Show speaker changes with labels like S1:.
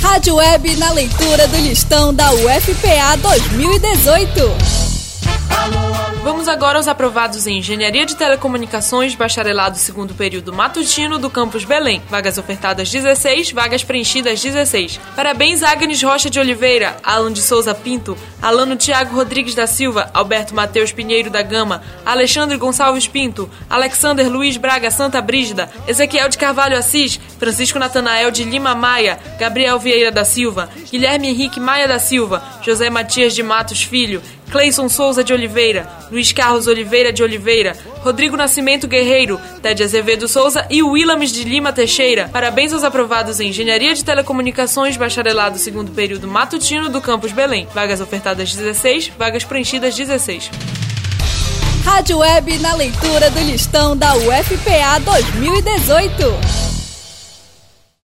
S1: Rádio Web na leitura do listão da UFPA 2018.
S2: Vamos agora aos aprovados em Engenharia de Telecomunicações, bacharelado segundo período matutino do Campus Belém. Vagas ofertadas 16, vagas preenchidas 16. Parabéns Agnes Rocha de Oliveira, Alan de Souza Pinto, Alano Tiago Rodrigues da Silva, Alberto Mateus Pinheiro da Gama, Alexandre Gonçalves Pinto, Alexander Luiz Braga Santa Brígida, Ezequiel de Carvalho Assis, Francisco Natanael de Lima Maia, Gabriel Vieira da Silva, Guilherme Henrique Maia da Silva, José Matias de Matos Filho, Cleison Souza de Oliveira, Luiz Carlos Oliveira de Oliveira, Rodrigo Nascimento Guerreiro, Ted Azevedo Souza e Willames de Lima Teixeira. Parabéns aos aprovados em Engenharia de Telecomunicações, bacharelado segundo período matutino do Campus Belém. Vagas ofertadas 16, vagas preenchidas 16.
S1: Rádio Web na leitura do listão da UFPA 2018.